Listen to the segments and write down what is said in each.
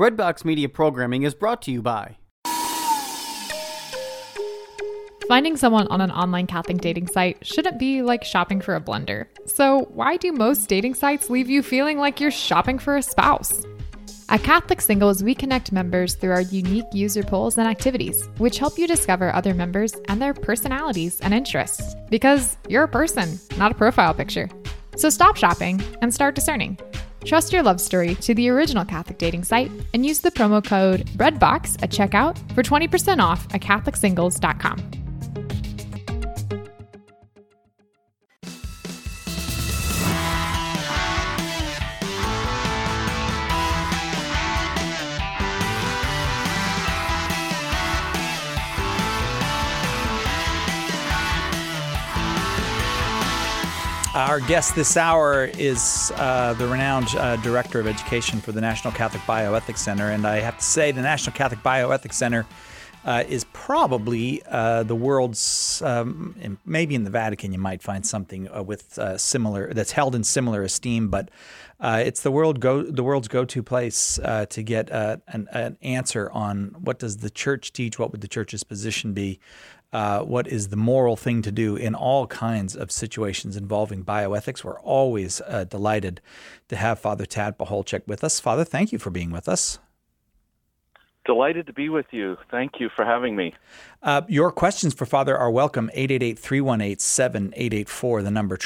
Breadbox Media programming is brought to you by... Finding someone on an online Catholic dating site shouldn't be like shopping for a blender. So why do most dating sites leave you feeling like you're shopping for a spouse? At Catholic Singles, we connect members through our unique user polls and activities, which help you discover other members and their personalities and interests. Because you're a person, not a profile picture. So stop shopping and start discerning. Trust your love story to the original Catholic dating site and use the promo code BREADBOX at checkout for 20% off at CatholicSingles.com. Our guest this hour is the renowned Director of Education for the National Catholic Bioethics Center. And I have to say the National Catholic Bioethics Center is probably the world's, maybe in the Vatican you might find something with similar, that's held in similar esteem, but it's the world's go-to place to get an answer on what does the Church teach, what would the Church's position be, what is the moral thing to do in all kinds of situations involving bioethics. We're always delighted to have Father Tad Pacholczyk with us. Father, thank you for being with us. Delighted to be with you. Thank you for having me. Your questions for Father are welcome. 888-318-7884, the number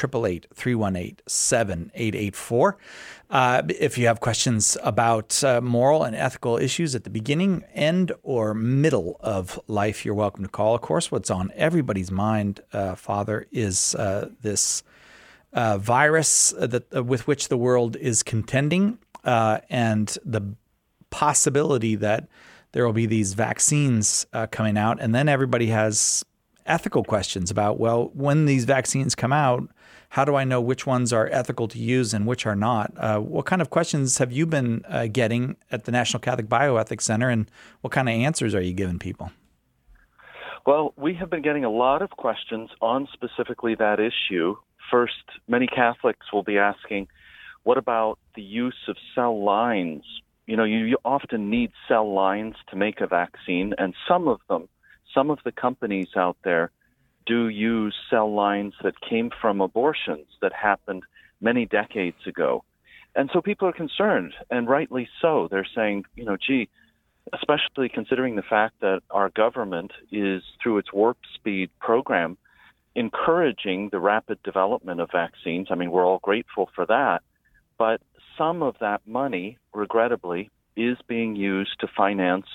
888-318-7884. If you have questions about moral and ethical issues at the beginning, end, or middle of life, you're welcome to call. Of course, what's on everybody's mind, Father, is this virus with which the world is contending, and the possibility that there will be these vaccines coming out, and then everybody has ethical questions about, well, when these vaccines come out, how do I know which ones are ethical to use and which are not? What kind of questions have you been getting at the National Catholic Bioethics Center, and what kind of answers are you giving people? Well, we have been getting a lot of questions on specifically that issue. First, many Catholics will be asking, what about the use of cell lines? You know, you often need cell lines to make a vaccine, and some of the companies out there do use cell lines that came from abortions that happened many decades ago. And so people are concerned, and rightly so. They're saying, you know, gee, especially considering the fact that our government is, through its Warp Speed program, encouraging the rapid development of vaccines. I mean, we're all grateful for that, but some of that money, regrettably, is being used to finance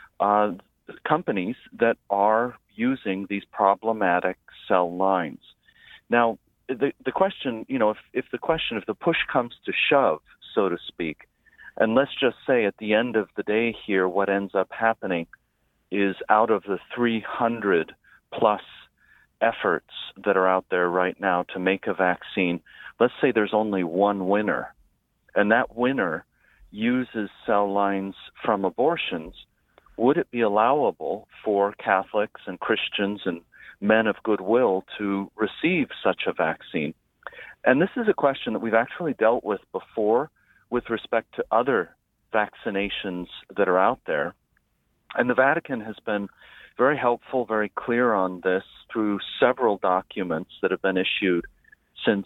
companies that are using these problematic cell lines. Now, the question, you know, if the push comes to shove, so to speak, and let's just say at the end of the day here, what ends up happening is out of the 300 plus efforts that are out there right now to make a vaccine, let's say there's only one winner. And that winner uses cell lines from abortions. Would it be allowable for Catholics and Christians and men of goodwill to receive such a vaccine? And this is a question that we've actually dealt with before with respect to other vaccinations that are out there. And the Vatican has been very helpful, very clear on this through several documents that have been issued since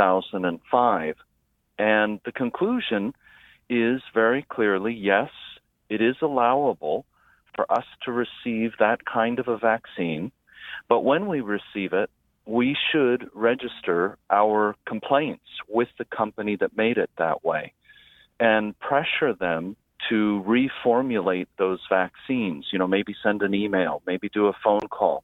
2005. And the conclusion is very clearly, yes, it is allowable for us to receive that kind of a vaccine. But when we receive it, we should register our complaints with the company that made it that way and pressure them to reformulate those vaccines. You know, maybe send an email, maybe do a phone call,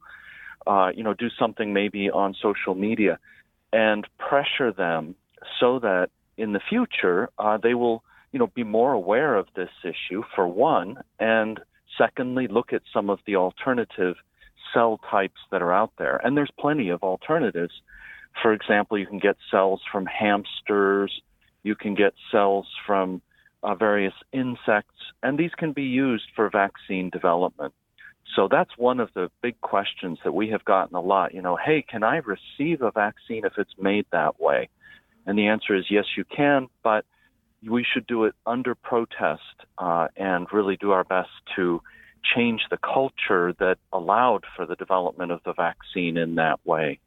do something maybe on social media and pressure them so that in the future, they will, be more aware of this issue, for one, and secondly, look at some of the alternative cell types that are out there. And there's plenty of alternatives. For example, you can get cells from hamsters, you can get cells from various insects, and these can be used for vaccine development. So that's one of the big questions that we have gotten a lot. Hey, can I receive a vaccine if it's made that way? And the answer is yes, you can, but we should do it under protest and really do our best to change the culture that allowed for the development of the vaccine in that way.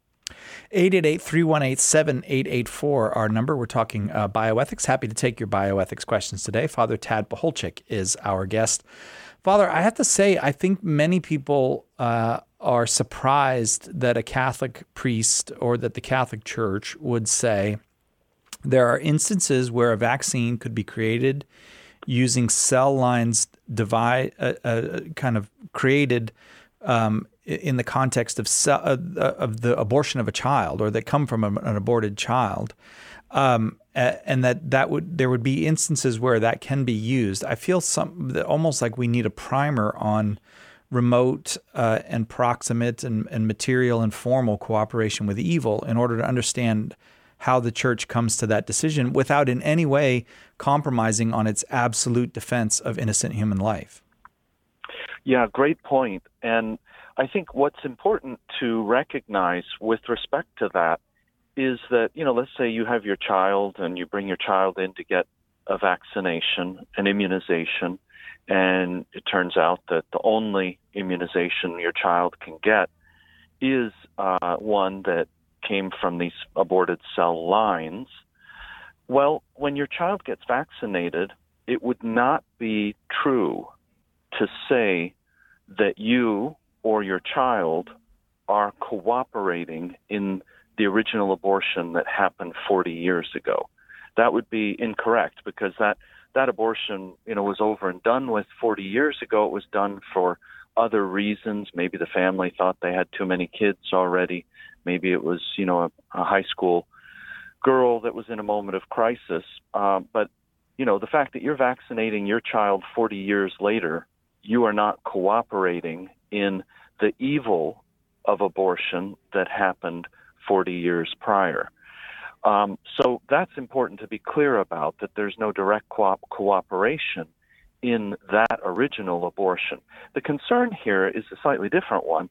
888-318-7884, our number. We're talking bioethics. Happy to take your bioethics questions today. Father Tad Pacholczyk is our guest. Father, I have to say, I think many people are surprised that a Catholic priest or that the Catholic Church would say there are instances where a vaccine could be created using cell lines kind of created in the context of the abortion of a child, or that come from an aborted child, and there would be instances where that can be used. I feel almost like we need a primer on remote and proximate and material and formal cooperation with evil in order to understand how the Church comes to that decision without in any way compromising on its absolute defense of innocent human life. Yeah, great point. And I think what's important to recognize with respect to that is that, let's say you have your child and you bring your child in to get a vaccination, an immunization, and it turns out that the only immunization your child can get is one that came from these aborted cell lines. Well, when your child gets vaccinated, it would not be true to say that you or your child are cooperating in the original abortion that happened 40 years ago. That would be incorrect, because that abortion, was over and done with 40 years ago. It was done for other reasons. Maybe the family thought they had too many kids already. Maybe it was, a high school girl that was in a moment of crisis. But the fact that you're vaccinating your child 40 years later, you are not cooperating in the evil of abortion that happened 40 years prior. So that's important to be clear about, that there's no direct cooperation in that original abortion. The concern here is a slightly different one.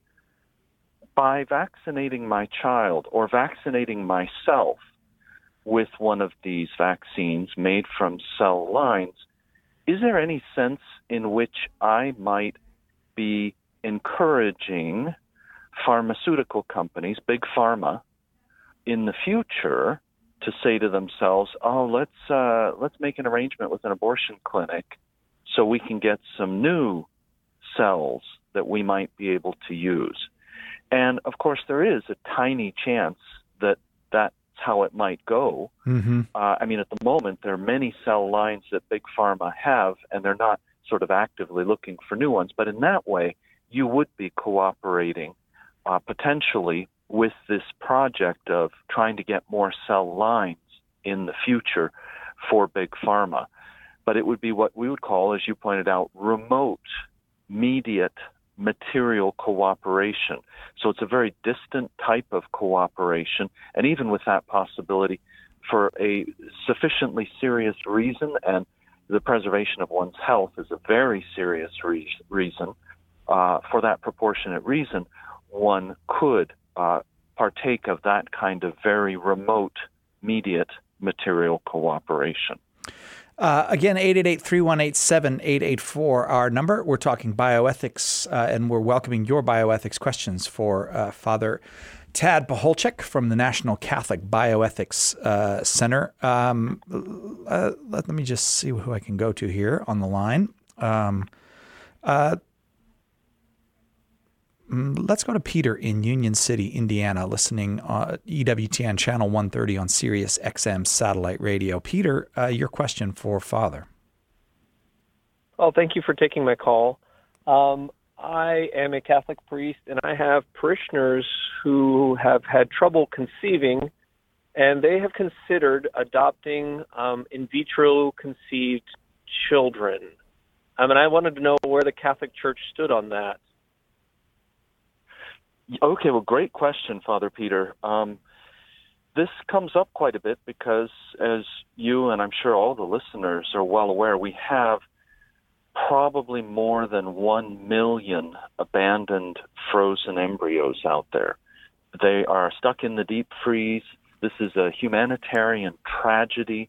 By vaccinating my child or vaccinating myself with one of these vaccines made from cell lines, is there any sense in which I might be encouraging pharmaceutical companies, big pharma, in the future to say to themselves, let's make an arrangement with an abortion clinic so we can get some new cells that we might be able to use? And, of course, there is a tiny chance that that's how it might go. Mm-hmm. At the moment, there are many cell lines that Big Pharma have, and they're not sort of actively looking for new ones. But in that way, you would be cooperating potentially with this project of trying to get more cell lines in the future for Big Pharma. But it would be what we would call, as you pointed out, remote, mediate material cooperation. So it's a very distant type of cooperation, and even with that possibility, for a sufficiently serious reason, and the preservation of one's health is a very serious reason, for that proportionate reason, one could partake of that kind of very remote, mediate material cooperation. Again, 888-318-7884, our number. We're talking bioethics, and we're welcoming your bioethics questions for Father Tad Pacholczyk from the National Catholic Bioethics Center. Let me just see who I can go to here on the line. Let's go to Peter in Union City, Indiana, listening on EWTN Channel 130 on Sirius XM satellite radio. Peter, your question for Father. Well, thank you for taking my call. I am a Catholic priest, and I have parishioners who have had trouble conceiving, and they have considered adopting in vitro conceived children. I wanted to know where the Catholic Church stood on that. Okay, well, great question, Father Peter. This comes up quite a bit because, as you and I'm sure all the listeners are well aware, we have probably more than 1 million abandoned frozen embryos out there. They are stuck in the deep freeze. This is a humanitarian tragedy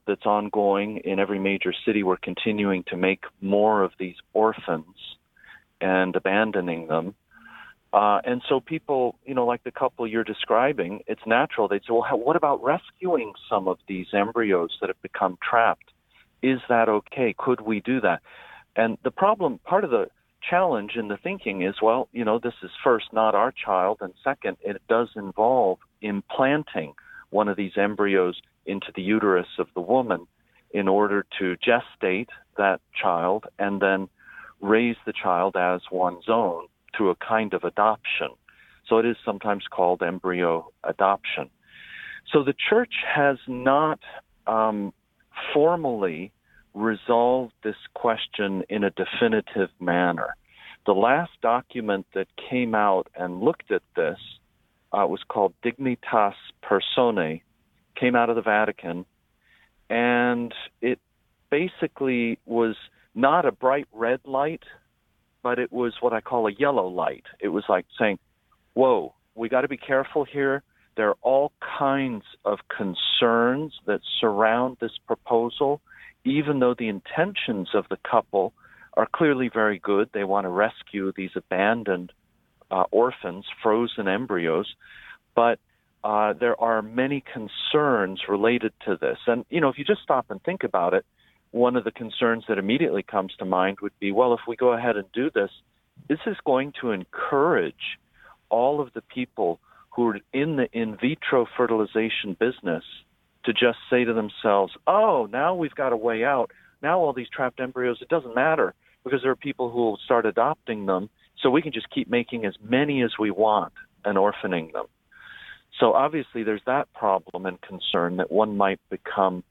that's ongoing in every major city. We're continuing to make more of these orphans and abandoning them. And so people, like the couple you're describing, it's natural. They'd say, well, what about rescuing some of these embryos that have become trapped? Is that okay? Could we do that? And the problem, part of the challenge in the thinking is, well, this is first not our child, and second, it does involve implanting one of these embryos into the uterus of the woman in order to gestate that child and then raise the child as one's own through a kind of adoption. So it is sometimes called embryo adoption. So the church has not formally resolved this question in a definitive manner. The last document that came out and looked at this was called Dignitas Personae, came out of the Vatican, and it basically was not a bright red light, but it was what I call a yellow light. It was like saying, whoa, we got to be careful here. There are all kinds of concerns that surround this proposal, even though the intentions of the couple are clearly very good. They want to rescue these abandoned orphans, frozen embryos, but there are many concerns related to this. And, if you just stop and think about it, one of the concerns that immediately comes to mind would be, well, if we go ahead and do this, this is going to encourage all of the people who are in the in vitro fertilization business to just say to themselves, oh, now we've got a way out. Now all these trapped embryos, it doesn't matter because there are people who will start adopting them, so we can just keep making as many as we want and orphaning them. So obviously there's that problem and concern that one might become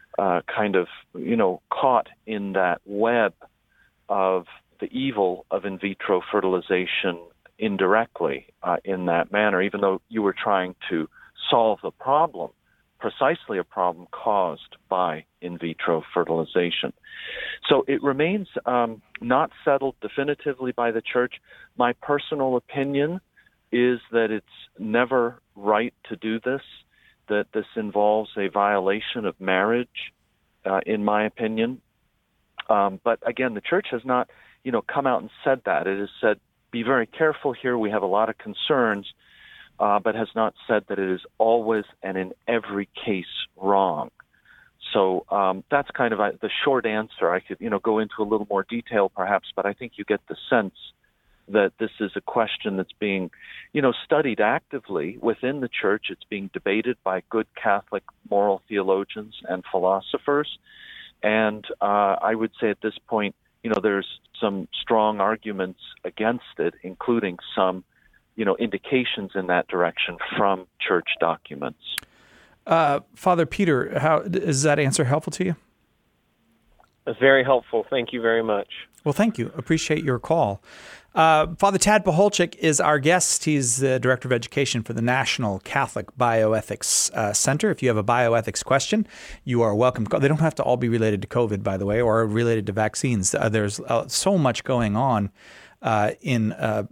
caught in that web of the evil of in vitro fertilization indirectly in that manner, even though you were trying to solve the problem, precisely a problem caused by in vitro fertilization. So it remains not settled definitively by the church. My personal opinion is that it's never right to do this, that this involves a violation of marriage, in my opinion. But again, the church has not, come out and said that. It has said, be very careful here. We have a lot of concerns, but has not said that it is always and in every case wrong. So that's kind of the short answer. I could, go into a little more detail perhaps, but I think you get the sense that this is a question that's being, studied actively within the church. It's being debated by good Catholic moral theologians and philosophers. And I would say at this point, there's some strong arguments against it, including some, indications in that direction from church documents. Father Peter, how is that answer helpful to you? That's very helpful. Thank you very much. Well, thank you. Appreciate your call. Father Tad Pacholczyk is our guest. He's the Director of Education for the National Catholic Bioethics Center. If you have a bioethics question, you are welcome. They don't have to all be related to COVID, by the way, or related to vaccines. There's so much going on in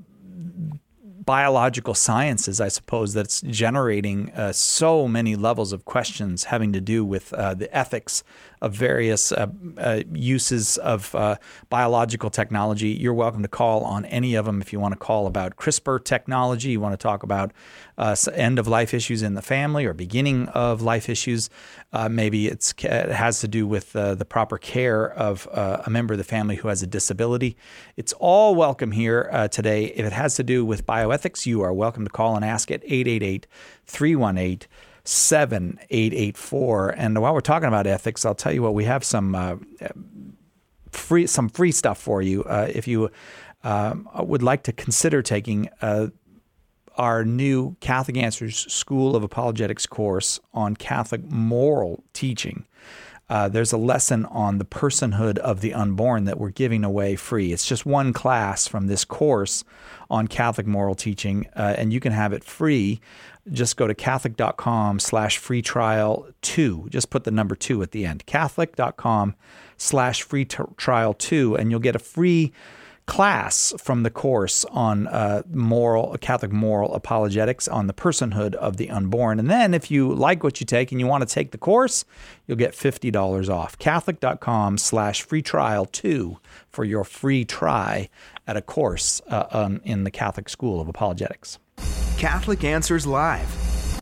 biological sciences, I suppose, that's generating so many levels of questions having to do with the ethics of various uses of biological technology. You're welcome to call on any of them. If you want to call about CRISPR technology, you want to talk about end-of-life issues in the family or beginning of life issues, maybe it has to do with the proper care of a member of the family who has a disability. It's all welcome here today. If it has to do with bioethics, you are welcome to call and ask at 888-318-7884. And while we're talking about ethics, I'll tell you what, we have some free stuff for you. If you would like to consider taking our new Catholic Answers School of Apologetics course on Catholic moral teaching. There's a lesson on the personhood of the unborn that we're giving away free. It's just one class from this course on Catholic moral teaching, and you can have it free. Just go to catholic.com/free trial 2. Just put the number 2 at the end. Catholic.com/free trial 2, and you'll get a free class from the course on Catholic moral apologetics on the personhood of the unborn. And then if you like what you take and you want to take the course, you'll get $50 off. Catholic.com/free trial 2 for your free try at a course in the Catholic School of Apologetics. Catholic Answers Live.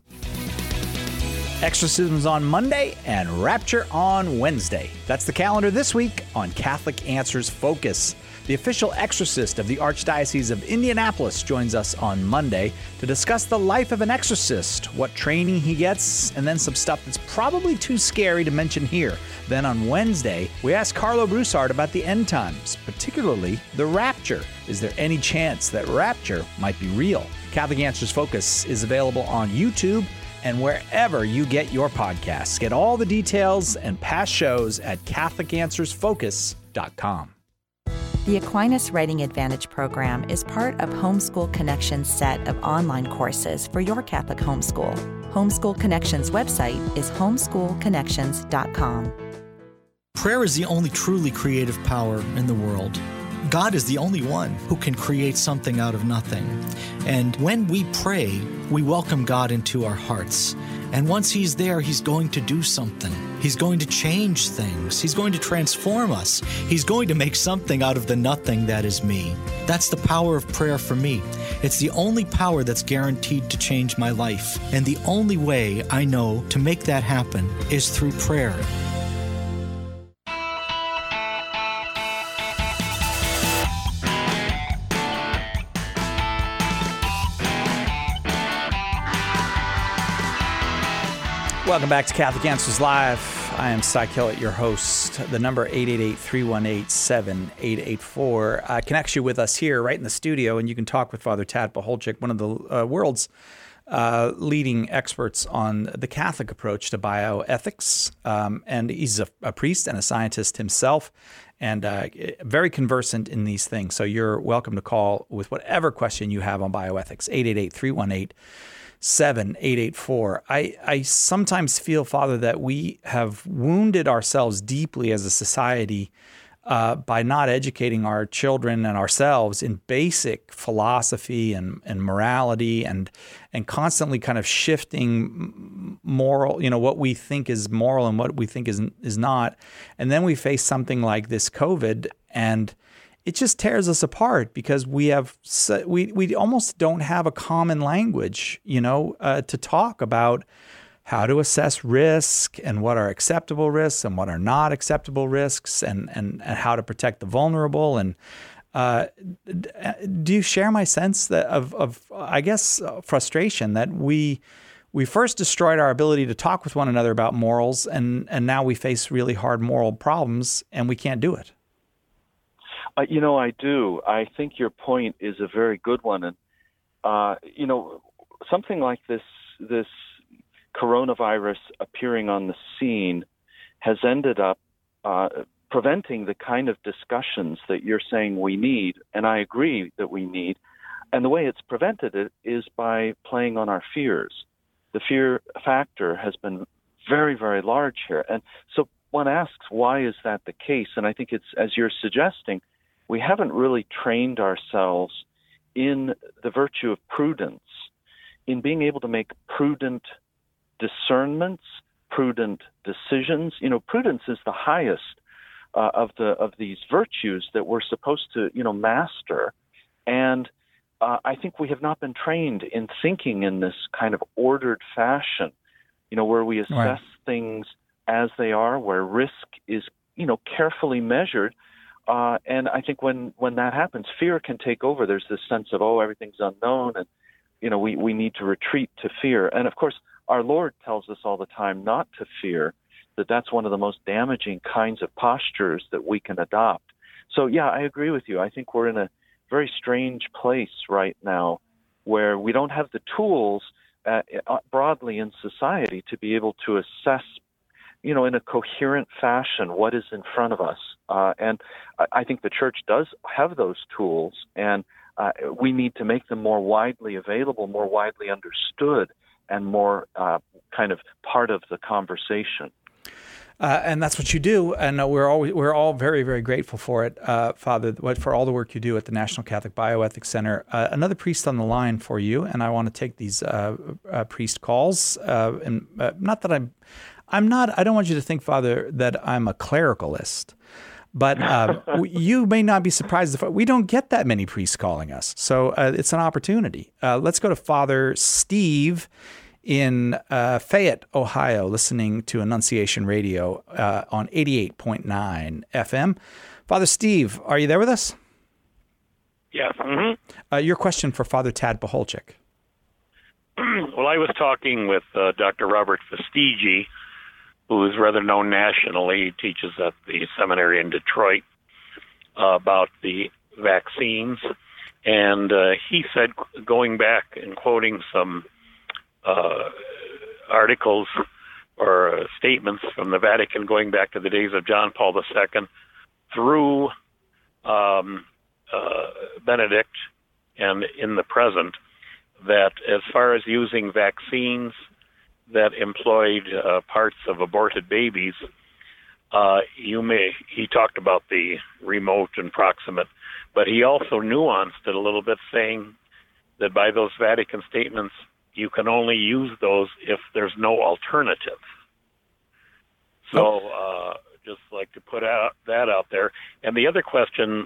Exorcisms on Monday and Rapture on Wednesday. That's the calendar this week on Catholic Answers Focus. The official exorcist of the Archdiocese of Indianapolis joins us on Monday to discuss the life of an exorcist, what training he gets, and then some stuff that's probably too scary to mention here. Then on Wednesday, we ask Carlo Broussard about the end times, particularly the rapture. Is there any chance that rapture might be real? Catholic Answers Focus is available on YouTube and wherever you get your podcasts. Get all the details and past shows at CatholicAnswersFocus.com. The Aquinas Writing Advantage program is part of Homeschool Connections' set of online courses for your Catholic homeschool. Homeschool Connections' website is homeschoolconnections.com. Prayer is the only truly creative power in the world. God is the only one who can create something out of nothing. And when we pray, we welcome God into our hearts. And once He's there, He's going to do something. He's going to change things. He's going to transform us. He's going to make something out of the nothing that is me. That's the power of prayer for me. It's the only power that's guaranteed to change my life. And the only way I know to make that happen is through prayer. Welcome back to Catholic Answers Live. I am Cy Kellett, your host. The number 888-318-7884 connects you with us here right in the studio, and you can talk with Father Tad Pacholczyk, one of the world's leading experts on the Catholic approach to bioethics. And he's a priest and a scientist himself, and very conversant in these things. So you're welcome to call with whatever question you have on bioethics, 888-318-7884. I sometimes feel, Father, that we have wounded ourselves deeply as a society by not educating our children and ourselves in basic philosophy and morality, and constantly kind of shifting moral, what we think is moral and what we think is not. And then we face something like this COVID, and it just tears us apart because we almost don't have a common language, to talk about how to assess risk and what are acceptable risks and what are not acceptable risks, and how to protect the vulnerable. And do you share my sense that of I guess frustration that we first destroyed our ability to talk with one another about morals, and now we face really hard moral problems and we can't do it? I do. I think your point is a very good one. And, something like this coronavirus appearing on the scene has ended up preventing the kind of discussions that you're saying we need, and I agree that we need. And the way it's prevented it is by playing on our fears. The fear factor has been very, very large here. And so one asks, why is that the case? And I think it's, as you're suggesting, we haven't really trained ourselves in the virtue of prudence, in being able to make prudent discernments, prudent decisions. Prudence is the highest of these virtues that we're supposed to, master. And I think we have not been trained in thinking in this kind of ordered fashion, where we assess things as they are, where risk is, carefully measured. And I think when that happens, fear can take over. There's this sense of, everything's unknown, and, we need to retreat to fear. And of course, our Lord tells us all the time not to fear, that's one of the most damaging kinds of postures that we can adopt. So, yeah, I agree with you. I think we're in a very strange place right now where we don't have the tools broadly in society to be able to assess, in a coherent fashion what is in front of us. And I think the Church does have those tools, and we need to make them more widely available, more widely understood, and more kind of part of the conversation. And that's what you do, and we're all very, very grateful for it, Father, for all the work you do at the National Catholic Bioethics Center. Another priest on the line for you, and I want to take these priest calls. And not that I don't want you to think, Father, that I'm a clericalist, but you may not be surprised if we don't get that many priests calling us, so it's an opportunity. Let's go to Father Steve in Fayette, Ohio, listening to Annunciation Radio on 88.9 FM. Father Steve, are you there with us? Yes. Mm-hmm. Your question for Father Tad Pacholczyk. Well, I was talking with Dr. Robert Fastigi, who is rather known nationally. He teaches at the seminary in Detroit about the vaccines. And he said, going back and quoting some articles or statements from the Vatican going back to the days of John Paul II through Benedict and in the present, that as far as using vaccines that employed parts of aborted babies, he talked about the remote and proximate, but he also nuanced it a little bit, saying that by those Vatican statements, you can only use those if there's no alternative. So just like to put that out there. And the other question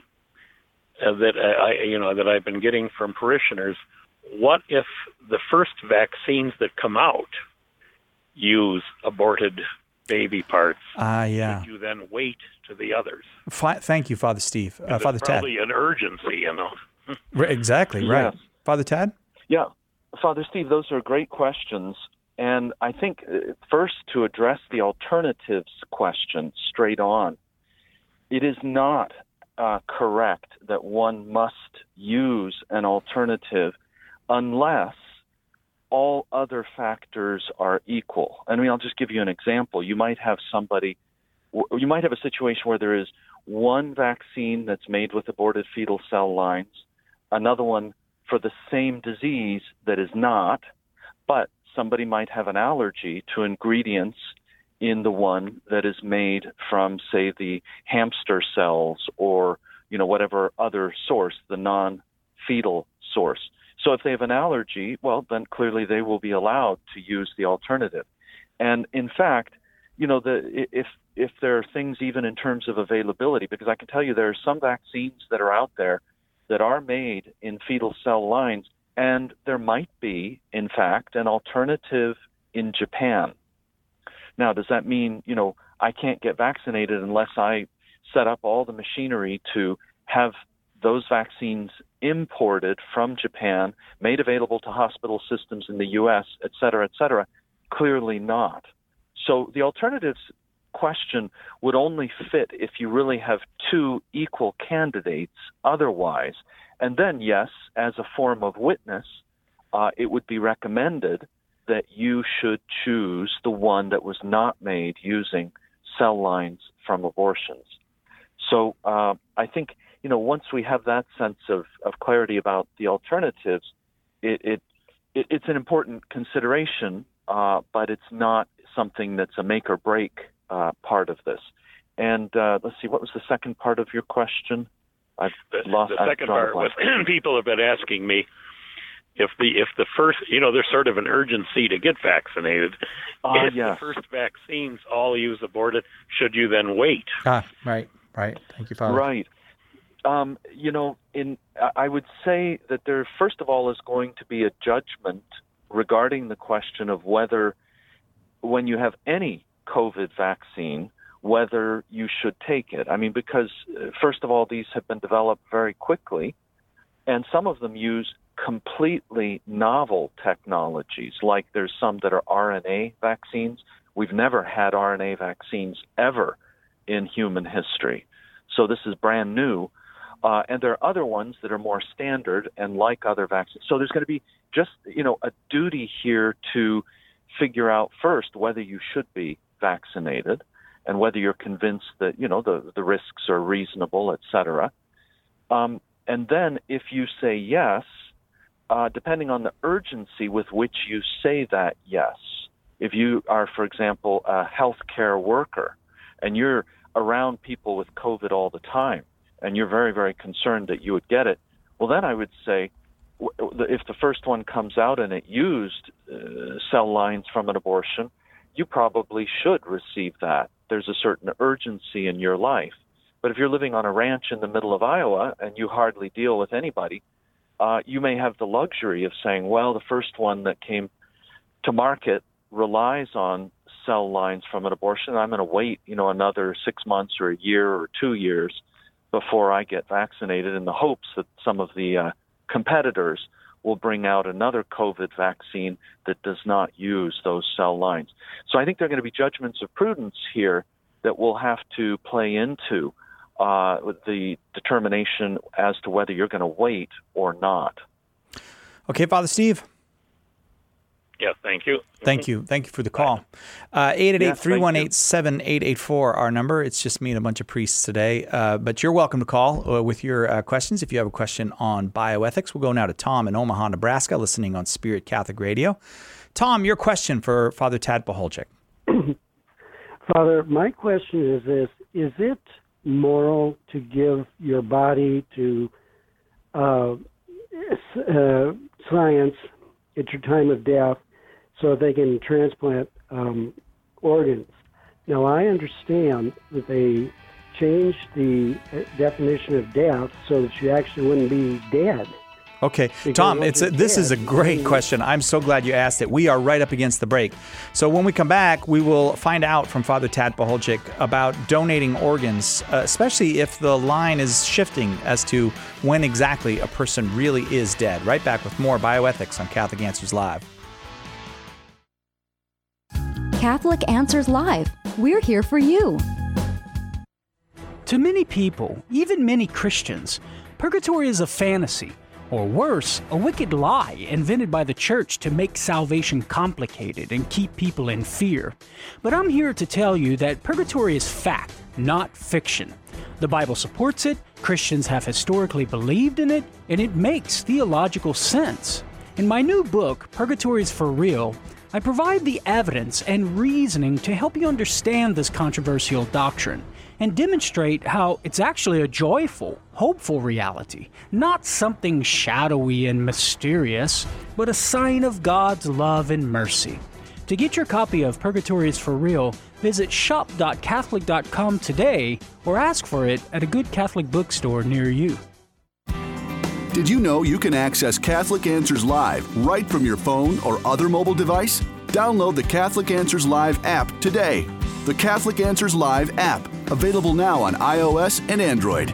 that I've been getting from parishioners, what if the first vaccines that come out use aborted baby parts? Yeah. Should you then wait to the others? Thank you, Father Steve. Father Tad. Probably an urgency, Exactly, right. Yes. Father Tad? Yeah. Father Steve, those are great questions. And I think first to address the alternatives question straight on, it is not correct that one must use an alternative unless all other factors are equal. I mean, I'll just give you an example. You might have a situation where there is one vaccine that's made with aborted fetal cell lines, another one for the same disease that is not, but somebody might have an allergy to ingredients in the one that is made from, say, the hamster cells or, whatever other source, the non-fetal source. So if they have an allergy, well, then clearly they will be allowed to use the alternative. And in fact, if there are things even in terms of availability, because I can tell you there are some vaccines that are out there that are made in fetal cell lines, and there might be, in fact, an alternative in Japan. Now, does that mean, I can't get vaccinated unless I set up all the machinery to have those vaccines imported from Japan, made available to hospital systems in the U.S., et cetera, et cetera? Clearly not. So the alternatives question would only fit if you really have two equal candidates otherwise. And then, yes, as a form of witness, it would be recommended that you should choose the one that was not made using cell lines from abortions. So I think, once we have that sense of clarity about the alternatives, it's an important consideration, but it's not something that's a make or break part of this. And let's see, what was the second part of your question? The second part was people have been asking me if the first, there's sort of an urgency to get vaccinated. If the first vaccines all use aborted, should you then wait? Right. Thank you, Father. Right. I would say that there, first of all, is going to be a judgment regarding the question of whether, when you have any COVID vaccine, whether you should take it. I mean, because, first of all, these have been developed very quickly, and some of them use completely novel technologies, like there's some that are RNA vaccines. We've never had RNA vaccines ever in human history. So this is brand new. And there are other ones that are more standard and like other vaccines. So there's going to be just, a duty here to figure out first whether you should be vaccinated and whether you're convinced that, the risks are reasonable, et cetera. And then if you say yes, depending on the urgency with which you say that yes, if you are, for example, a healthcare worker and you're around people with COVID all the time, and you're very, very concerned that you would get it, well, then I would say, if the first one comes out and it used cell lines from an abortion, you probably should receive that. There's a certain urgency in your life. But if you're living on a ranch in the middle of Iowa and you hardly deal with anybody, you may have the luxury of saying, well, the first one that came to market relies on cell lines from an abortion. I'm going to wait, another 6 months or a year or 2 years before I get vaccinated, in the hopes that some of the competitors will bring out another COVID vaccine that does not use those cell lines. So I think there are going to be judgments of prudence here that we'll have to play into the determination as to whether you're going to wait or not. Okay, Father Steve. Yeah, thank you. Thank you for the call. 888-318-7884, our number. It's just me and a bunch of priests today. But you're welcome to call with your questions if you have a question on bioethics. We'll go now to Tom in Omaha, Nebraska, listening on Spirit Catholic Radio. Tom, your question for Father Tad Pacholczyk. Father, my question is this. Is it moral to give your body to science at your time of death so they can transplant organs? Now, I understand that they changed the definition of death so that you actually wouldn't be dead. Okay, Tom, this is a great question. I'm so glad you asked it. We are right up against the break. So when we come back, we will find out from Father Tad Pacholczyk about donating organs, especially if the line is shifting as to when exactly a person really is dead. Right back with more bioethics on Catholic Answers Live. Catholic Answers Live. We're here for you. To many people, even many Christians, purgatory is a fantasy. Or worse, a wicked lie invented by the church to make salvation complicated and keep people in fear. But I'm here to tell you that purgatory is fact, not fiction. The Bible supports it, Christians have historically believed in it, and it makes theological sense. In my new book, Purgatory is for Real, I provide the evidence and reasoning to help you understand this controversial doctrine and demonstrate how it's actually a joyful, hopeful reality, not something shadowy and mysterious, but a sign of God's love and mercy. To get your copy of Purgatory is for Real, visit shop.catholic.com today or ask for it at a good Catholic bookstore near you. Did you know you can access Catholic Answers Live right from your phone or other mobile device? Download the Catholic Answers Live app today. The Catholic Answers Live app, available now on iOS and Android.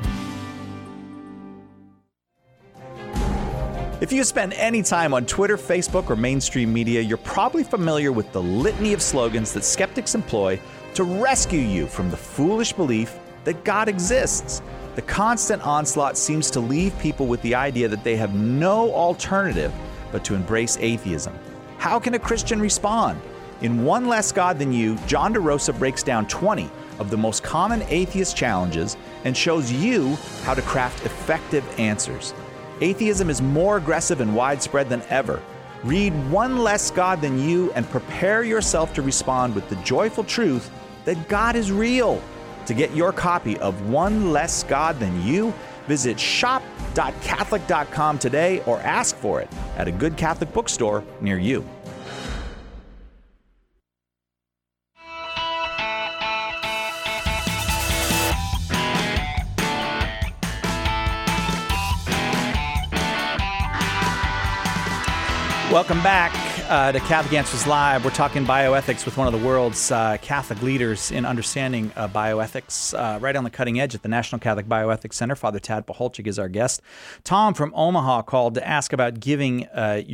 If you spend any time on Twitter, Facebook, or mainstream media, you're probably familiar with the litany of slogans that skeptics employ to rescue you from the foolish belief that God exists. The constant onslaught seems to leave people with the idea that they have no alternative but to embrace atheism. How can a Christian respond? In One Less God Than You, John DeRosa breaks down 20 of the most common atheist challenges and shows you how to craft effective answers. Atheism is more aggressive and widespread than ever. Read One Less God Than You and prepare yourself to respond with the joyful truth that God is real. To get your copy of One Less God Than You, visit shop.catholic.com today or ask for it at a good Catholic bookstore near you. Welcome back to Catholic Answers Live. We're talking bioethics with one of the world's Catholic leaders in understanding bioethics, right on the cutting edge at the National Catholic Bioethics Center. Father Tad Pacholczyk is our guest. Tom from Omaha called to ask about donating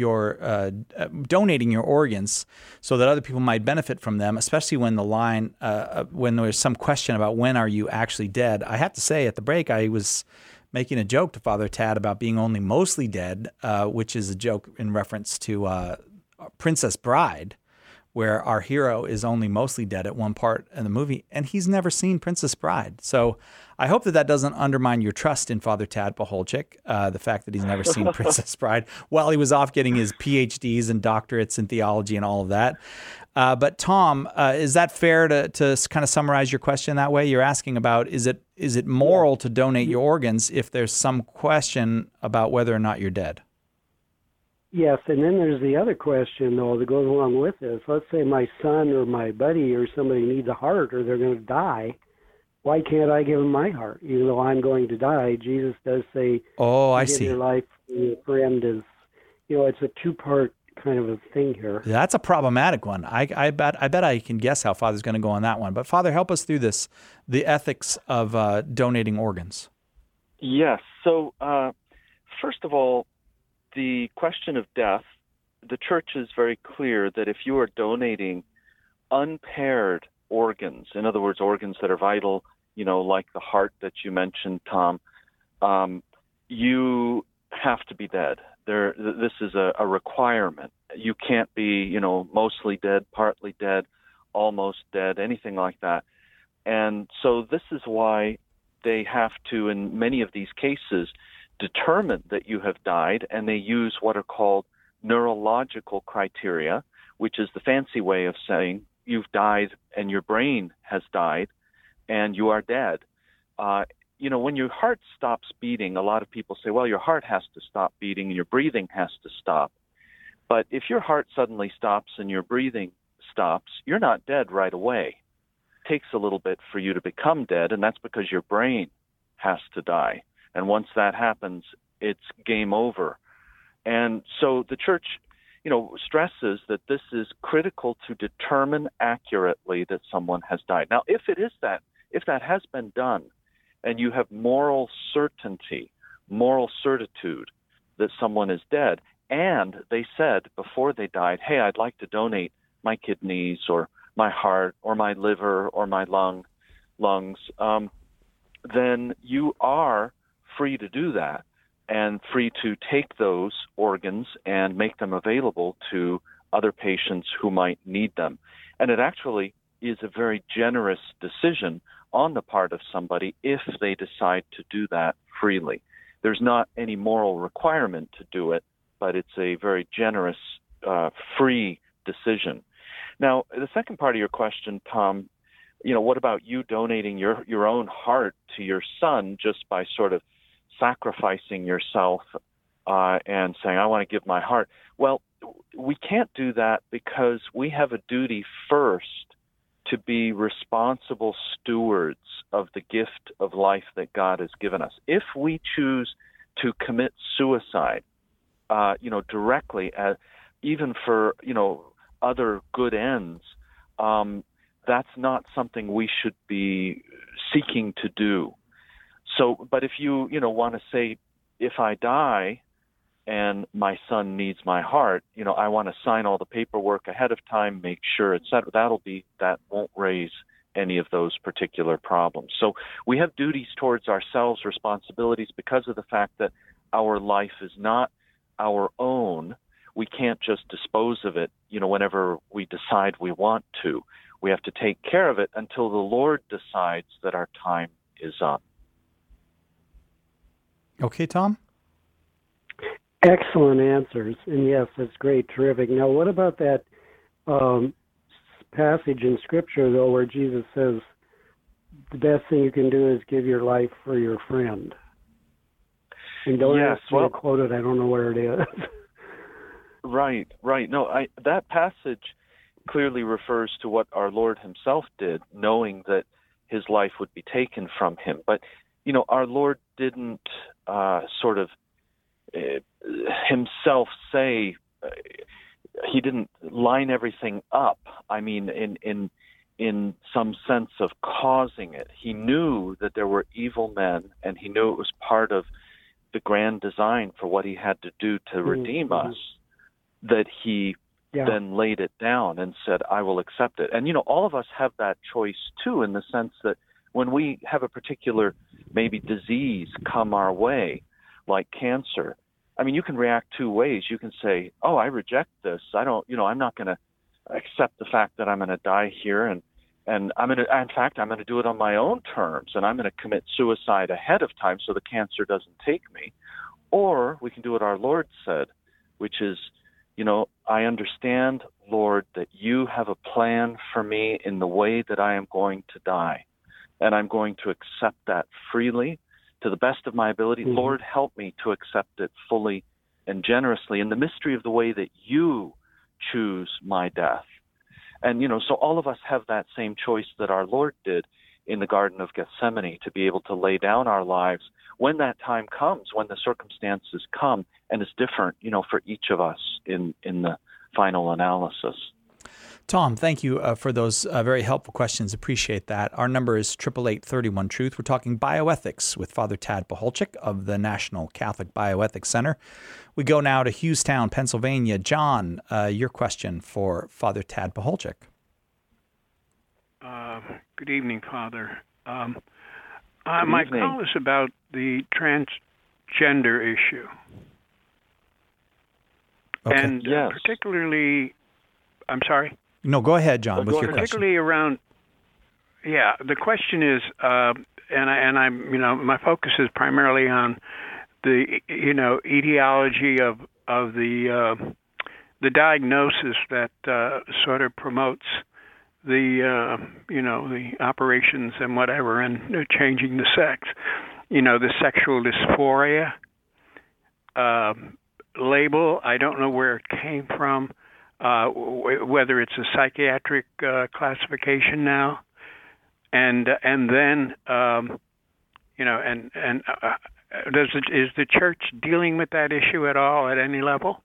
your organs so that other people might benefit from them, especially when when there's some question about when are you actually dead. I have to say, at the break, I was making a joke to Father Tad about being only mostly dead, which is a joke in reference to Princess Bride, where our hero is only mostly dead at one part in the movie, and he's never seen Princess Bride. So I hope that doesn't undermine your trust in Father Tad Pacholczyk, the fact that he's never seen Princess Bride, while he was off getting his PhDs and doctorates in theology and all of that. But Tom, is that fair to kind of summarize your question that way? You're asking about, is it moral to donate your organs if there's some question about whether or not you're dead? Yes, and then there's the other question, though, that goes along with this. Let's say my son or my buddy or somebody needs a heart or they're going to die. Why can't I give them my heart? Even though I'm going to die, Jesus does say, I give see. your life for your friend is, it's a two-part kind of a thing here. That's a problematic one. I bet I can guess how Father's going to go on that one. But Father, help us through this, the ethics of donating organs. Yes. So first of all, the question of death, the Church is very clear that if you are donating unpaired organs, in other words, organs that are vital, like the heart that you mentioned, Tom, you have to be dead. This is a requirement. You can't be, mostly dead, partly dead, almost dead, anything like that. And so this is why they have to, in many of these cases, determine that you have died, and they use what are called neurological criteria, which is the fancy way of saying you've died and your brain has died and you are dead. When your heart stops beating, a lot of people say, well, your heart has to stop beating and your breathing has to stop. But if your heart suddenly stops and your breathing stops, you're not dead right away. It takes a little bit for you to become dead, and that's because your brain has to die. And once that happens, it's game over. And so the Church, stresses that this is critical to determine accurately that someone has died. Now, if that has been done, and you have moral certainty, moral certitude that someone is dead, and they said before they died, hey, I'd like to donate my kidneys or my heart or my liver or my lungs, then you are free to do that and free to take those organs and make them available to other patients who might need them. And it actually is a very generous decision on the part of somebody if they decide to do that freely. There's not any moral requirement to do it, but it's a very generous, free decision. Now, the second part of your question, Tom, what about you donating your own heart to your son just by sort of sacrificing yourself and saying, I want to give my heart? Well, we can't do that because we have a duty first to be responsible stewards of the gift of life that God has given us. If we choose to commit suicide, directly, even for, other good ends, that's not something we should be seeking to do. So, but if you, want to say, if I die and my son needs my heart, I want to sign all the paperwork ahead of time, make sure, etc. That won't raise any of those particular problems. So we have duties towards ourselves, responsibilities, because of the fact that our life is not our own. We can't just dispose of it, whenever we decide we want to. We have to take care of it until the Lord decides that our time is up. Okay, Tom? Excellent answers. And yes, that's great. Terrific. Now, what about that passage in Scripture, though, where Jesus says the best thing you can do is give your life for your friend? And don't ask me to quote it. I don't know where it is. Right. No, that passage clearly refers to what our Lord himself did, knowing that his life would be taken from him. But, our Lord didn't himself say, he didn't line everything up. I mean, in some sense of causing it. He knew that there were evil men, and he knew it was part of the grand design for what he had to do to redeem us, that he then laid it down and said, I will accept it. And, all of us have that choice, too, in the sense that when we have a particular maybe disease come our way, like cancer, I mean, you can react two ways. You can say, oh, I reject this. I'm not going to accept the fact that I'm going to die here. And I'm going to do it on my own terms. And I'm going to commit suicide ahead of time so the cancer doesn't take me. Or we can do what our Lord said, which is, I understand Lord, that you have a plan for me in the way that I am going to die. And I'm going to accept that freely to the best of my ability. Mm-hmm. Lord, help me to accept it fully and generously in the mystery of the way that you choose my death. And, so all of us have that same choice that our Lord did in the Garden of Gethsemane, to be able to lay down our lives when that time comes, when the circumstances come, and it's different, for each of us in the final analysis. Tom, thank you for those very helpful questions. Appreciate that. Our number is 888-31-TRUTH. We're talking bioethics with Father Tad Pacholczyk of the National Catholic Bioethics Center. We go now to Hughestown, Pennsylvania. John, your question for Father Tad Pacholczyk. Good evening, Father. My call is about the transgender issue. Okay. And particularly, I'm sorry? No, go ahead, John, with your question. Particularly around, the question is, my focus is primarily on the, etiology of the diagnosis that sort of promotes the operations and whatever, and changing the sex, the sexual dysphoria label. I don't know where it came from, whether it's a psychiatric classification now, and then is the church dealing with that issue at all at any level?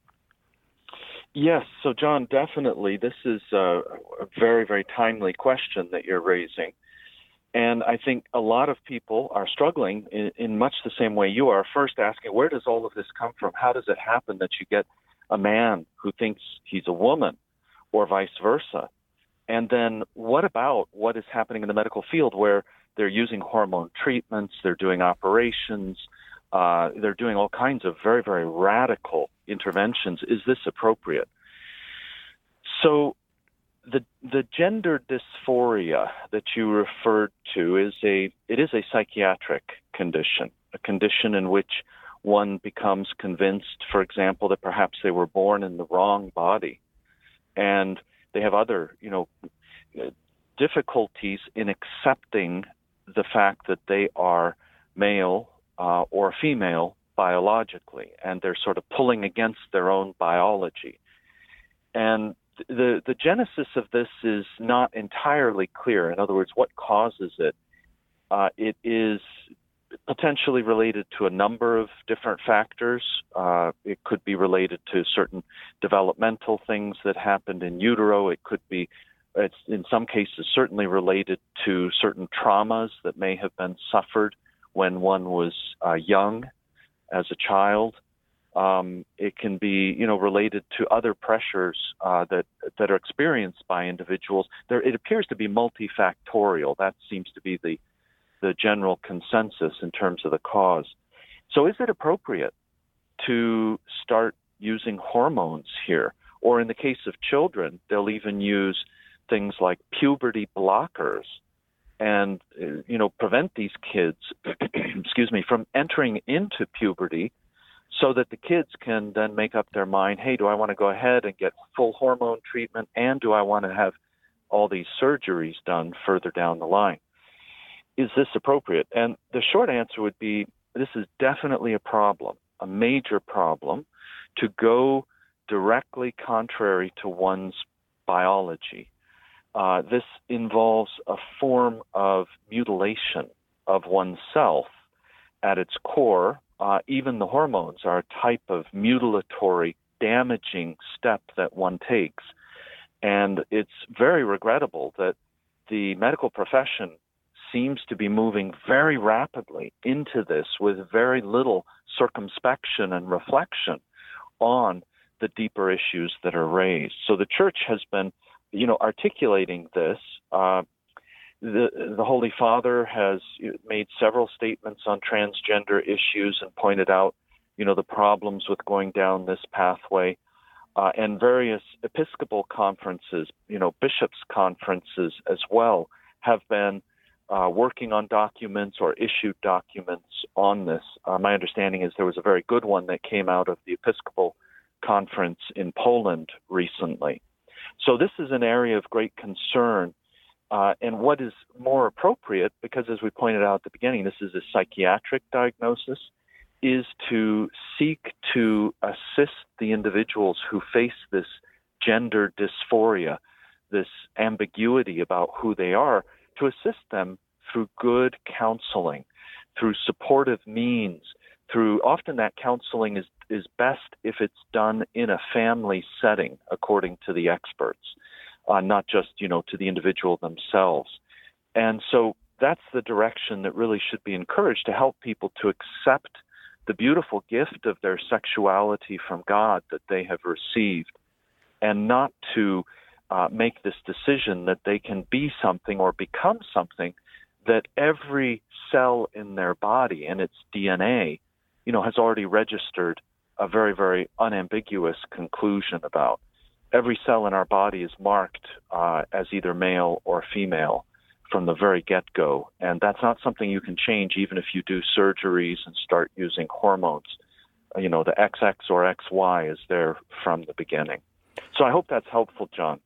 Yes. So, John, definitely. This is a very, very timely question that you're raising. And I think a lot of people are struggling in much the same way you are, first asking, where does all of this come from? How does it happen that you get a man who thinks he's a woman, or vice versa? And then what about what is happening in the medical field, where they're using hormone treatments, they're doing operations, they're doing all kinds of very, very radical interventions? Is this appropriate? So the gender dysphoria that you referred to is a psychiatric condition, a condition in which one becomes convinced, for example, that perhaps they were born in the wrong body, and they have other, difficulties in accepting the fact that they are male or female biologically, and they're sort of pulling against their own biology. And the genesis of this is not entirely clear. In other words, what causes it? It is potentially related to a number of different factors. It could be related to certain developmental things that happened in utero. It could be, it's in some cases, certainly related to certain traumas that may have been suffered when one was young, as a child. It can be, related to other pressures that are experienced by individuals. It appears to be multifactorial. That seems to be the general consensus in terms of the cause. So is it appropriate to start using hormones here? Or in the case of children, they'll even use things like puberty blockers and, prevent these kids, from entering into puberty, so that the kids can then make up their mind, hey, do I want to go ahead and get full hormone treatment, and do I want to have all these surgeries done further down the line? Is this appropriate? And the short answer would be, this is definitely a problem, a major problem, to go directly contrary to one's biology. This involves a form of mutilation of oneself at its core. Even the hormones are a type of mutilatory, damaging step that one takes. And it's very regrettable that the medical profession seems to be moving very rapidly into this with very little circumspection and reflection on the deeper issues that are raised. So the Church has been, articulating this. The Holy Father has made several statements on transgender issues and pointed out, the problems with going down this pathway, and various Episcopal conferences, bishops' conferences as well, have been working on documents or issued documents on this. My understanding is there was a very good one that came out of the Episcopal conference in Poland recently. So this is an area of great concern. And what is more appropriate, because as we pointed out at the beginning, this is a psychiatric diagnosis, is to seek to assist the individuals who face this gender dysphoria, this ambiguity about who they are, to assist them through good counseling, through supportive means, through often that counseling is best if it's done in a family setting, according to the experts, not just, to the individual themselves. And so that's the direction that really should be encouraged, to help people to accept the beautiful gift of their sexuality from God that they have received, and not to make this decision that they can be something or become something that every cell in their body and its DNA, has already registered a very, very unambiguous conclusion about. Every cell in our body is marked as either male or female from the very get-go, and that's not something you can change even if you do surgeries and start using hormones. The XX or XY is there from the beginning. So I hope that's helpful, John.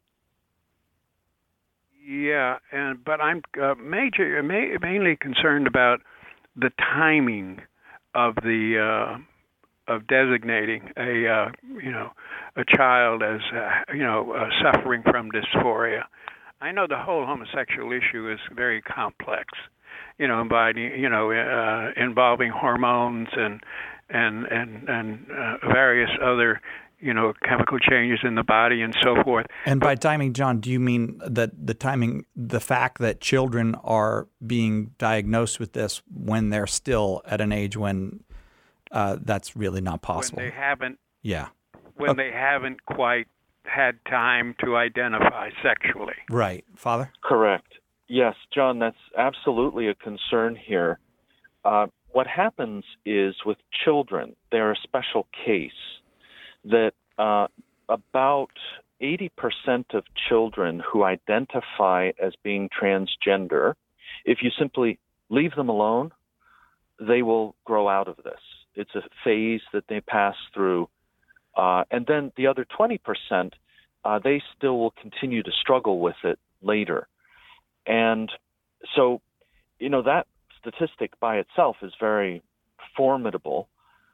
Yeah, but I'm mainly concerned about the timing of the of designating a child as suffering from dysphoria. I know the whole homosexual issue is very complex, involving hormones and various other chemical changes in the body and so forth. And by timing, John, do you mean that the fact that children are being diagnosed with this when they're still at an age when that's really not possible? When they haven't. Yeah. When they haven't quite had time to identify sexually. Right. Father? Correct. Yes, John, that's absolutely a concern here. What happens is with children, they're a special case that about 80% of children who identify as being transgender, if you simply leave them alone, they will grow out of this. It's a phase that they pass through. And then the other 20%, they still will continue to struggle with it later. And so, that statistic by itself is very formidable.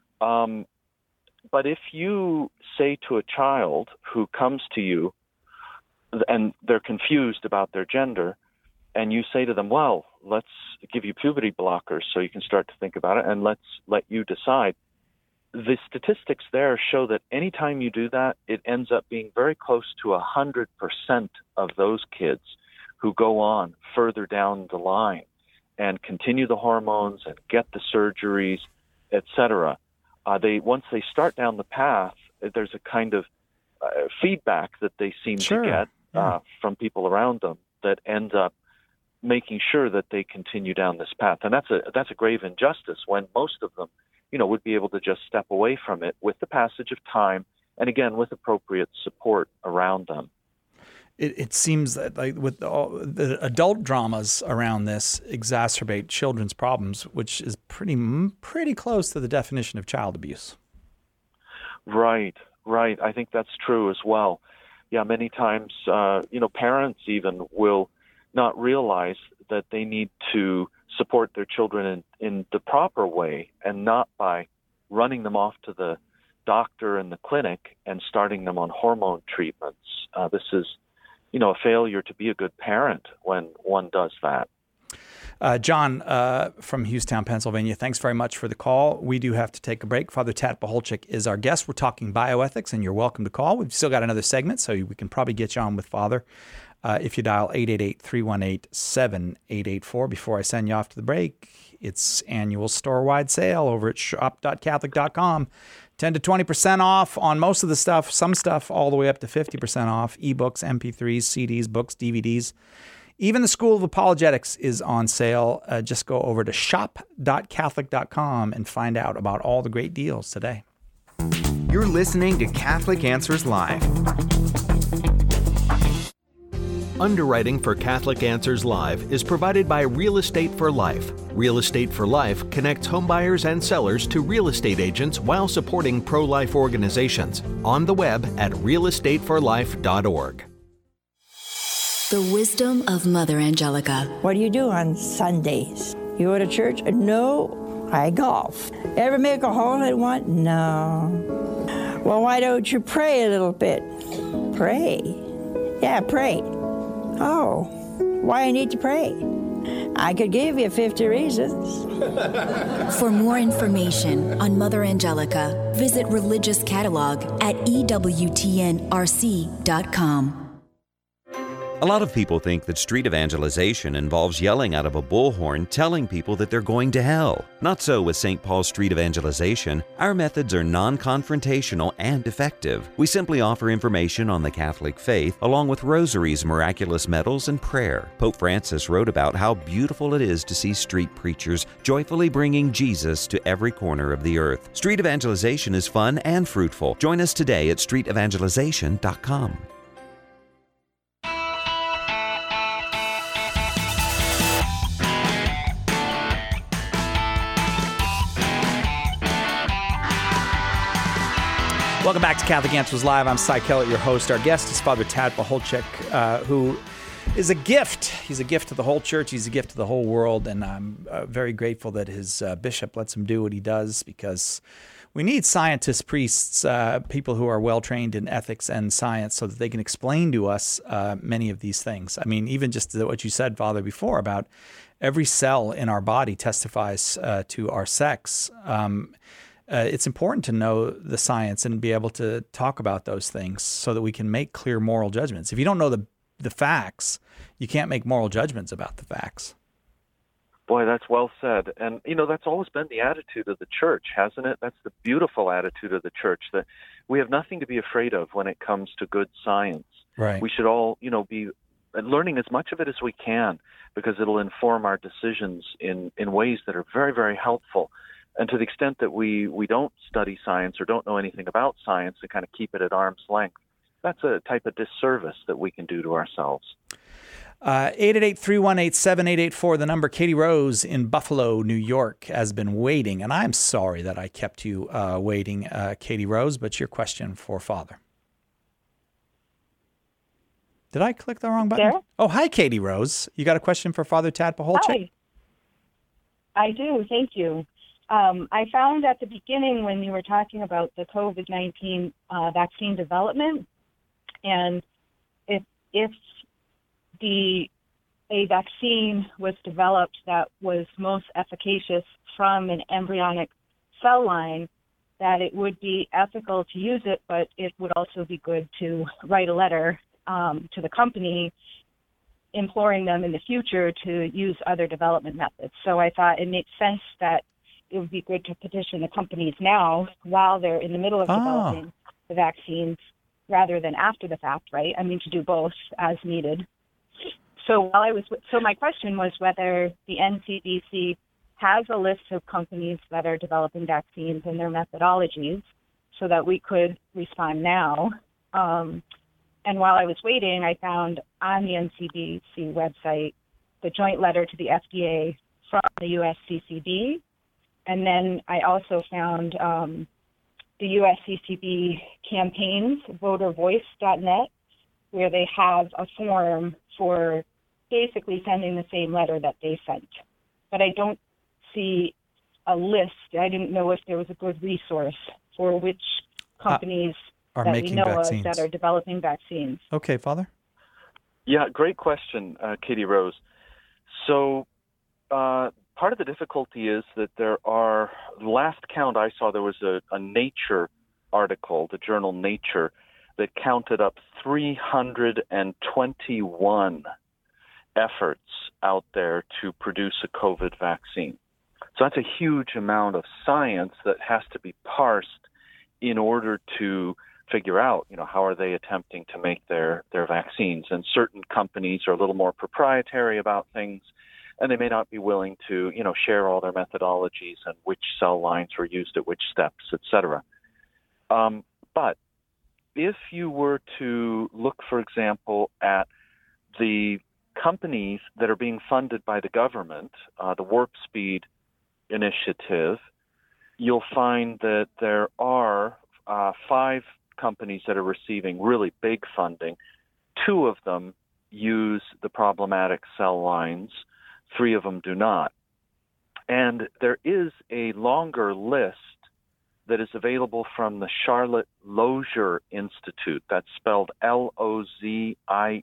But if you say to a child who comes to you and they're confused about their gender, and you say to them, well, let's give you puberty blockers so you can start to think about it, and let's let you decide, the statistics there show that anytime you do that, it ends up being very close to 100% of those kids who go on further down the line and continue the hormones and get the surgeries, etc. Once they start down the path, there's a kind of feedback that they seem to get from people around them that ends up making sure that they continue down this path. And that's a grave injustice when most of them, would be able to just step away from it with the passage of time and, again, with appropriate support around them. It seems that with all the adult dramas around this exacerbate children's problems, which is pretty close to the definition of child abuse. Right. I think that's true as well. Yeah, many times, parents even will not realize that they need to support their children in the proper way, and not by running them off to the doctor and the clinic and starting them on hormone treatments. This is a failure to be a good parent when one does that. John from Houston, Pennsylvania, thanks very much for the call. We do have to take a break. Father Tat Pacholczyk is our guest. We're talking bioethics, and you're welcome to call. We've still got another segment, so we can probably get you on with Father if you dial 888-318-7884. Before I send you off to the break, it's annual store-wide sale over at shop.catholic.com. 10 to 20% off on most of the stuff, some stuff all the way up to 50% off, ebooks, MP3s, CDs, books, DVDs. Even the School of Apologetics is on sale. Just go over to shop.catholic.com and find out about all the great deals today. You're listening to Catholic Answers Live. Underwriting for Catholic Answers Live is provided by Real Estate for Life. Real Estate for Life connects homebuyers and sellers to real estate agents while supporting pro-life organizations. On the web at realestateforlife.org. The wisdom of Mother Angelica. What do you do on Sundays? You go to church? No, I golf. Ever make a hole in one? No. Well, why don't you pray a little bit? Pray? Yeah, pray. Oh, why I need to pray? I could give you 50 reasons. For more information on Mother Angelica, visit Religious Catalog at EWTNRC.com. A lot of people think that street evangelization involves yelling out of a bullhorn telling people that they're going to hell. Not so with St. Paul's Street Evangelization. Our methods are non-confrontational and effective. We simply offer information on the Catholic faith along with rosaries, miraculous medals, and prayer. Pope Francis wrote about how beautiful it is to see street preachers joyfully bringing Jesus to every corner of the earth. Street evangelization is fun and fruitful. Join us today at streetevangelization.com. Welcome back to Catholic Answers Live. I'm Cy Kellett, your host. Our guest is Father Tad Pacholczyk, who is a gift. He's a gift to the whole church. He's a gift to the whole world. And I'm very grateful that his bishop lets him do what he does, because we need scientists, priests, people who are well-trained in ethics and science so that they can explain to us many of these things. I mean, even just what you said, Father, before about every cell in our body testifies to our sex. It's important to know the science and be able to talk about those things so that we can make clear moral judgments. If you don't know the facts, you can't make moral judgments about the facts. Boy, that's well said. And, that's always been the attitude of the church, hasn't it? That's the beautiful attitude of the church, that we have nothing to be afraid of when it comes to good science. Right. We should all, be learning as much of it as we can, because it'll inform our decisions in ways that are very, very helpful. And to the extent that we don't study science or don't know anything about science and kind of keep it at arm's length, that's a type of disservice that we can do to ourselves. 888-318-7884, the number. Katie Rose in Buffalo, New York, has been waiting. And I'm sorry that I kept you waiting, Katie Rose, but your question for Father. Did I click the wrong button? There? Oh, hi, Katie Rose. You got a question for Father Tad Pacholczyk? Hi. I do. Thank you. I found at the beginning when you were talking about the COVID-19 vaccine development, and if a vaccine was developed that was most efficacious from an embryonic cell line, that it would be ethical to use it, but it would also be good to write a letter to the company imploring them in the future to use other development methods. So I thought it makes sense that it would be good to petition the companies now while they're in the middle of developing the vaccines rather than after the fact, right? I mean, to do both as needed. So my question was whether the NCDC has a list of companies that are developing vaccines and their methodologies so that we could respond now. And while I was waiting, I found on the NCDC website the joint letter to the FDA from the USCCB. And then I also found the USCCB campaigns, votervoice.net, where they have a form for basically sending the same letter that they sent. But I don't see a list. I didn't know if there was a good resource for which companies are that making we know vaccines. of that are developing vaccines. Okay, Father. Yeah, great question, Katie Rose. So part of the difficulty is that there are, last count I saw, there was a Nature article, the journal Nature, that counted up 321 efforts out there to produce a COVID vaccine. So that's a huge amount of science that has to be parsed in order to figure out, how are they attempting to make their vaccines. And certain companies are a little more proprietary about things, and they may not be willing to, share all their methodologies and which cell lines were used at which steps, et cetera. But if you were to look, for example, at the companies that are being funded by the government, the Warp Speed initiative, you'll find that there are 5 companies that are receiving really big funding. 2 of them use the problematic cell lines. 3 of them do not. And there is a longer list that is available from the Charlotte Lozier Institute. That's spelled Lozier.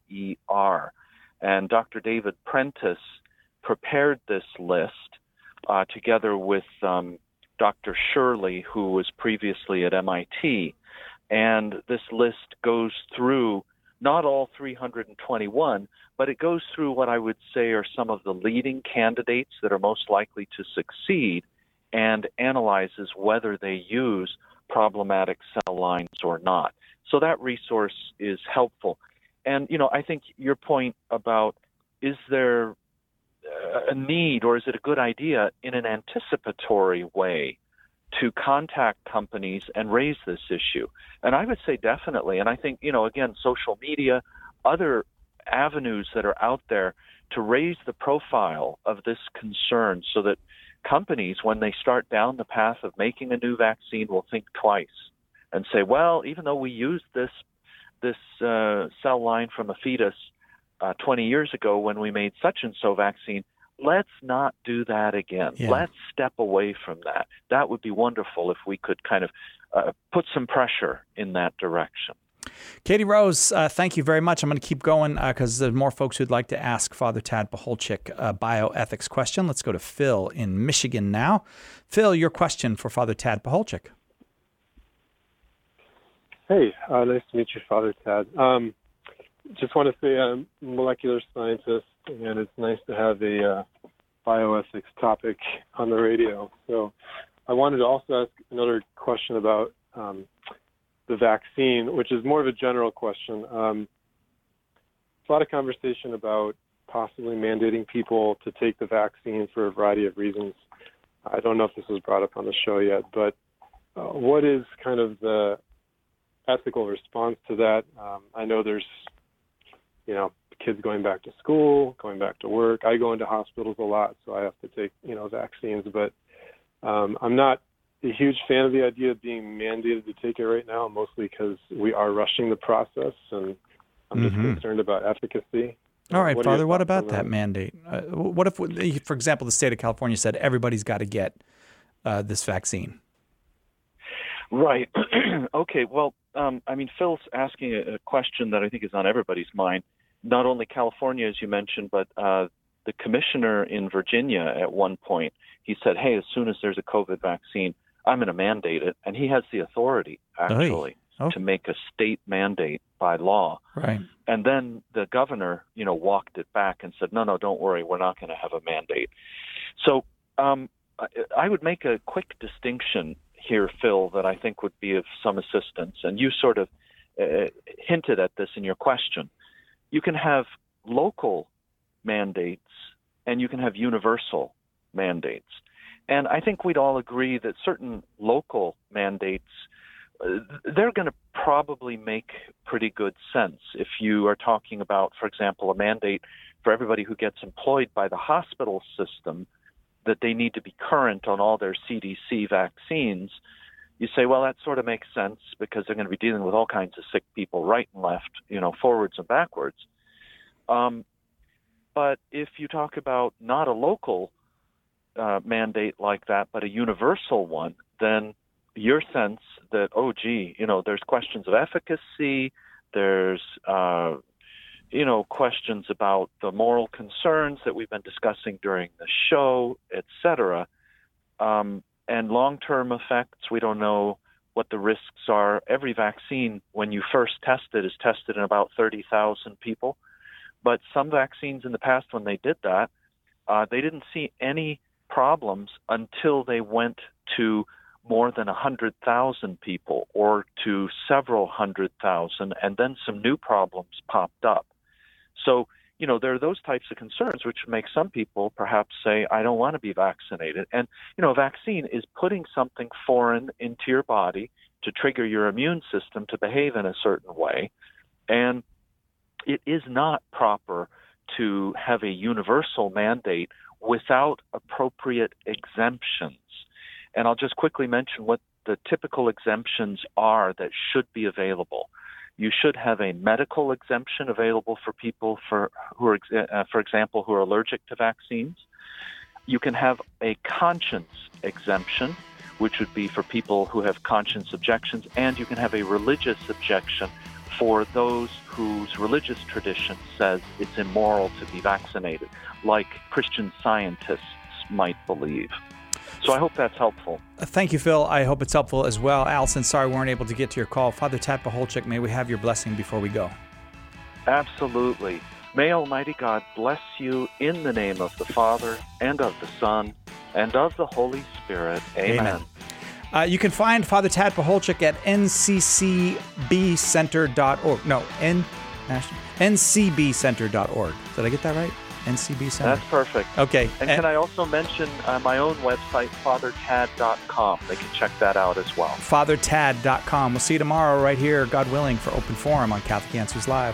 And Dr. David Prentice prepared this list together with Dr. Shirley, who was previously at MIT. And this list goes through not all 321, but it goes through what I would say are some of the leading candidates that are most likely to succeed and analyzes whether they use problematic cell lines or not. So that resource is helpful. And, I think your point about is there a need or is it a good idea in an anticipatory way to contact companies and raise this issue? And I would say definitely. And I think, again, social media, other avenues that are out there to raise the profile of this concern so that companies, when they start down the path of making a new vaccine, will think twice and say, well, even though we used this cell line from a fetus 20 years ago when we made such and so vaccine, let's not do that again. Yeah. Let's step away from that. That would be wonderful if we could kind of put some pressure in that direction. Katie Rose, thank you very much. I'm going to keep going because there's more folks who'd like to ask Father Tad Pacholczyk a bioethics question. Let's go to Phil in Michigan now. Phil, your question for Father Tad Pacholczyk. Hey, nice to meet you, Father Tad. Just want to say I'm a molecular scientist, and it's nice to have a bioethics topic on the radio. So I wanted to also ask another question about the vaccine, which is more of a general question. There's a lot of conversation about possibly mandating people to take the vaccine for a variety of reasons. I don't know if this was brought up on the show yet, but what is kind of the ethical response to that? I know there's, kids going back to school, going back to work. I go into hospitals a lot, so I have to take, vaccines, but I'm not a huge fan of the idea of being mandated to take it right now, mostly because we are rushing the process, and I'm just concerned about efficacy. All right, Father, what about that mandate? What if, for example, the state of California said everybody's got to get this vaccine? Right. Okay, well, Phil's asking a question that I think is on everybody's mind. Not only California, as you mentioned, but the commissioner in Virginia at one point, he said, hey, as soon as there's a COVID vaccine, I'm going to mandate it. And he has the authority, actually, to make a state mandate by law. Right. And then the governor, walked it back and said, no, don't worry, we're not going to have a mandate. So I would make a quick distinction here, Phil, that I think would be of some assistance. And you sort of hinted at this in your question. You can have local mandates and you can have universal mandates. And I think we'd all agree that certain local mandates, they're going to probably make pretty good sense. If you are talking about, for example, a mandate for everybody who gets employed by the hospital system, that they need to be current on all their CDC vaccines, you say, well, that sort of makes sense because they're going to be dealing with all kinds of sick people right and left, forwards and backwards. But if you talk about not a local mandate like that, but a universal one, then your sense that, there's questions of efficacy, there's, questions about the moral concerns that we've been discussing during the show, et cetera, and long-term effects. We don't know what the risks are. Every vaccine, when you first test it, is tested in about 30,000 people. But some vaccines in the past, when they did that, they didn't see any problems until they went to more than 100,000 people or to several 100,000, and then some new problems popped up. So, there are those types of concerns which make some people perhaps say, I don't want to be vaccinated. And, a vaccine is putting something foreign into your body to trigger your immune system to behave in a certain way. And it is not proper to have a universal mandate without appropriate exemptions. And I'll just quickly mention what the typical exemptions are that should be available. You should have a medical exemption available for people for example, who are allergic to vaccines. You can have a conscience exemption, which would be for people who have conscience objections, and you can have a religious objection for those whose religious tradition says it's immoral to be vaccinated, like Christian scientists might believe. So I hope that's helpful. Thank you, Phil. I hope it's helpful as well. Allison, sorry we weren't able to get to your call. Father Tad Pacholczyk, may we have your blessing before we go? Absolutely. May Almighty God bless you in the name of the Father, and of the Son, and of the Holy Spirit. Amen. You can find Father Tad Pacholczyk at nccbcenter.org. No, ncbcenter.org. Did I get that right? NCB Center. That's perfect. Okay. And can I also mention my own website, fathertad.com? They can check that out as well. fathertad.com. We'll see you tomorrow right here, God willing, for Open Forum on Catholic Answers Live.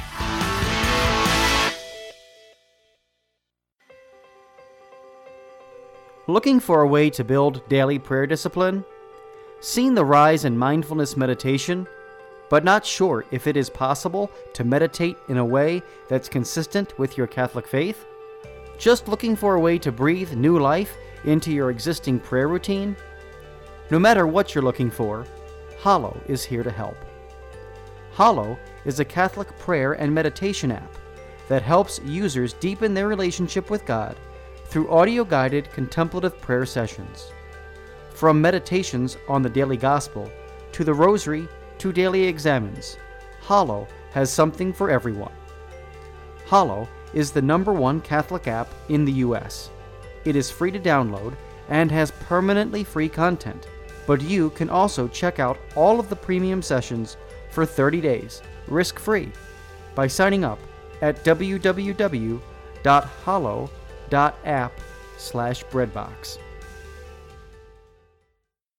Looking for a way to build daily prayer discipline? Seen the rise in mindfulness meditation, but not sure if it is possible to meditate in a way that's consistent with your Catholic faith? Just looking for a way to breathe new life into your existing prayer routine? No matter what you're looking for, Hallow is here to help. Hallow is a Catholic prayer and meditation app that helps users deepen their relationship with God through audio-guided contemplative prayer sessions. From meditations on the daily gospel to the rosary to daily examens, Hallow has something for everyone. Hallow is the #1 Catholic app in the U.S. It is free to download and has permanently free content, but you can also check out all of the premium sessions for 30 days, risk-free, by signing up at www.hallow.app/breadbox.